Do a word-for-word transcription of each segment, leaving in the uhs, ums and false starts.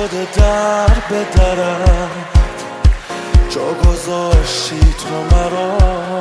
شده در به درم، جا گذاشتی تو مرا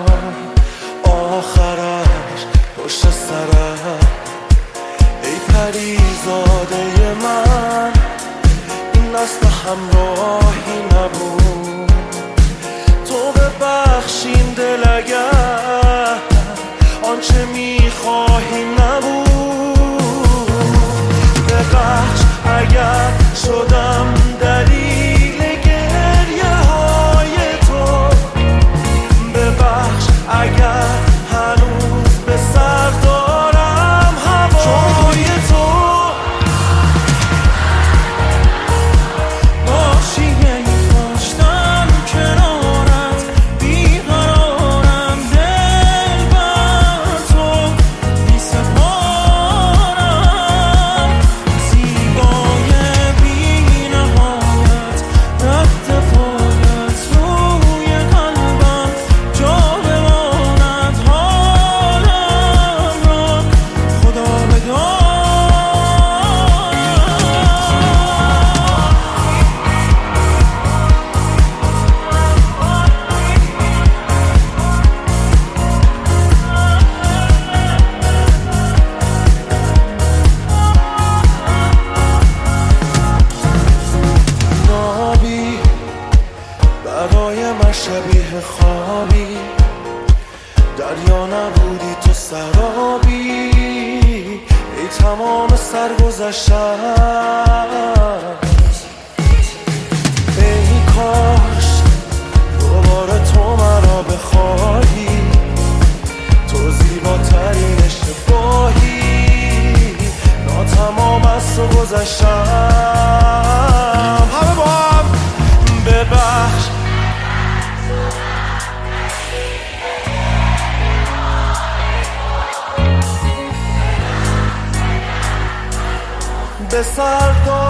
آخرش پشت سرم. ای پریزاده من، این اصل همراهی نبود. تو ببخشین دل اگر آنچه میخواهیم نبود. ببخش اگر شدم دلیل گریه های تو، ببخش اگر هنوز به سر دارم هوای تو. باشی داشتم کنارت، بیقرارم دل بر تو بی سپارم. زیبای بی نهایت رد پایت روی قلبم، جا بماند حالم را خدا بدان. نابی برای من شبیه خوابی، دریا نبودی تو سرابی. ای تمام سرگذشتم، ای کاش دوباره تو مرا بخواهی. تو زیباترین اشتباهی، ناتمام از تو گذشتم. همه با هم ببخش به سر